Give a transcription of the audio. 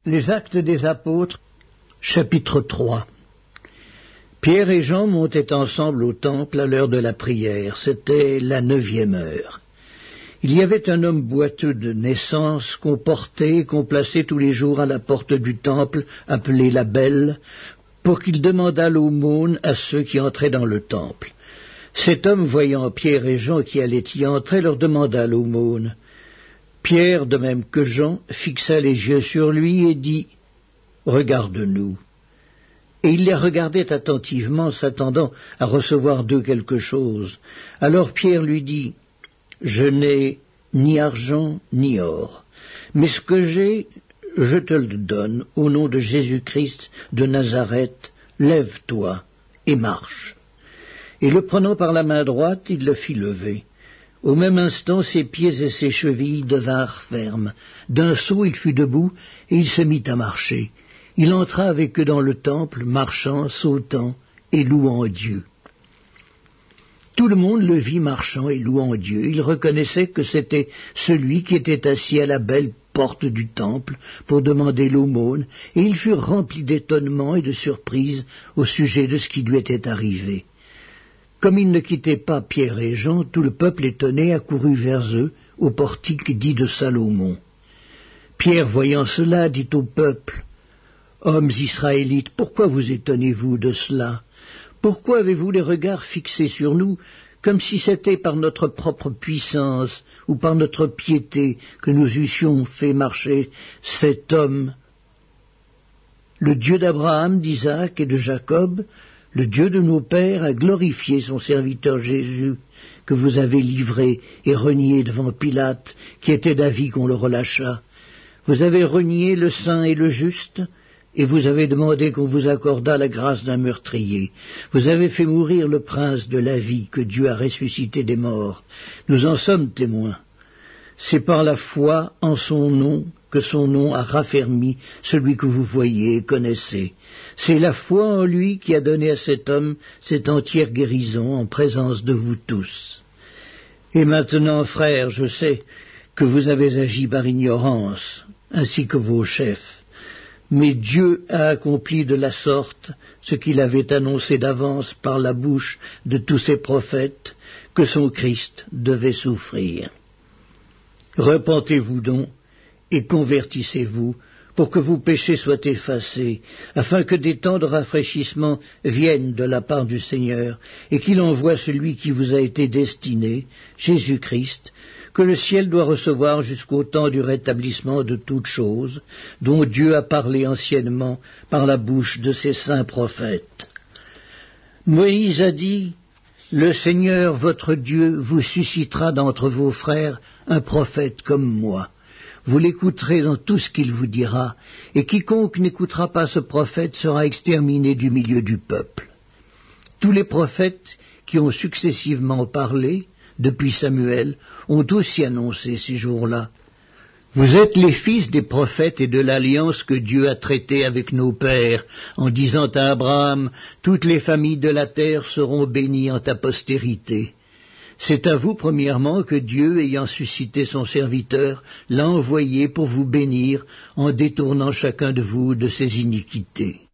Les Actes des Apôtres, chapitre 3. Pierre et Jean montaient ensemble au temple à l'heure de la prière. C'était la 9e heure. Il y avait un homme boiteux de naissance qu'on portait et qu'on plaçait tous les jours à la porte du temple, appelé la Belle, pour qu'il demandât l'aumône à ceux qui entraient dans le temple. Cet homme, voyant Pierre et Jean qui allaient y entrer, leur demanda l'aumône. Pierre, de même que Jean, fixa les yeux sur lui et dit « Regarde-nous ». Et il les regardait attentivement, s'attendant à recevoir d'eux quelque chose. Alors Pierre lui dit « Je n'ai ni argent ni or, mais ce que j'ai, je te le donne, au nom de Jésus-Christ de Nazareth, lève-toi et marche. » Et le prenant par la main droite, il le fit lever. Au même instant, ses pieds et ses chevilles devinrent fermes. D'un saut, il fut debout, et il se mit à marcher. Il entra avec eux dans le temple, marchant, sautant et louant Dieu. Tout le monde le vit marchant et louant Dieu. Il reconnaissait que c'était celui qui était assis à la belle porte du temple pour demander l'aumône, et ils furent remplis d'étonnement et de surprise au sujet de ce qui lui était arrivé. Comme ils ne quittaient pas Pierre et Jean, tout le peuple étonné accourut vers eux, au portique dit de Salomon. Pierre, voyant cela, dit au peuple, « Hommes israélites, pourquoi vous étonnez-vous de cela? Pourquoi avez-vous les regards fixés sur nous, comme si c'était par notre propre puissance ou par notre piété que nous eussions fait marcher cet homme? Le Dieu d'Abraham, d'Isaac et de Jacob, le Dieu de nos pères a glorifié son serviteur Jésus, que vous avez livré et renié devant Pilate, qui était d'avis qu'on le relâchât. Vous avez renié le saint et le juste, et vous avez demandé qu'on vous accordât la grâce d'un meurtrier. Vous avez fait mourir le prince de la vie, que Dieu a ressuscité des morts. Nous en sommes témoins. C'est par la foi en son nom que son nom a raffermi celui que vous voyez et connaissez. C'est la foi en lui qui a donné à cet homme cette entière guérison en présence de vous tous. Et maintenant, frères, je sais que vous avez agi par ignorance, ainsi que vos chefs. Mais Dieu a accompli de la sorte ce qu'il avait annoncé d'avance par la bouche de tous ses prophètes, que son Christ devait souffrir. Repentez-vous donc et convertissez-vous, pour que vos péchés soient effacés, afin que des temps de rafraîchissement viennent de la part du Seigneur, et qu'il envoie celui qui vous a été destiné, Jésus-Christ, que le ciel doit recevoir jusqu'au temps du rétablissement de toutes choses, dont Dieu a parlé anciennement par la bouche de ses saints prophètes. Moïse a dit, « Le Seigneur votre Dieu vous suscitera d'entre vos frères un prophète comme moi. Vous l'écouterez dans tout ce qu'il vous dira, et quiconque n'écoutera pas ce prophète sera exterminé du milieu du peuple. » Tous les prophètes qui ont successivement parlé, depuis Samuel, ont aussi annoncé ces jours-là. Vous êtes les fils des prophètes et de l'alliance que Dieu a traitée avec nos pères, en disant à Abraham, « Toutes les familles de la terre seront bénies en ta postérité. » C'est à vous, premièrement, que Dieu, ayant suscité son serviteur, l'a envoyé pour vous bénir en détournant chacun de vous de ses iniquités.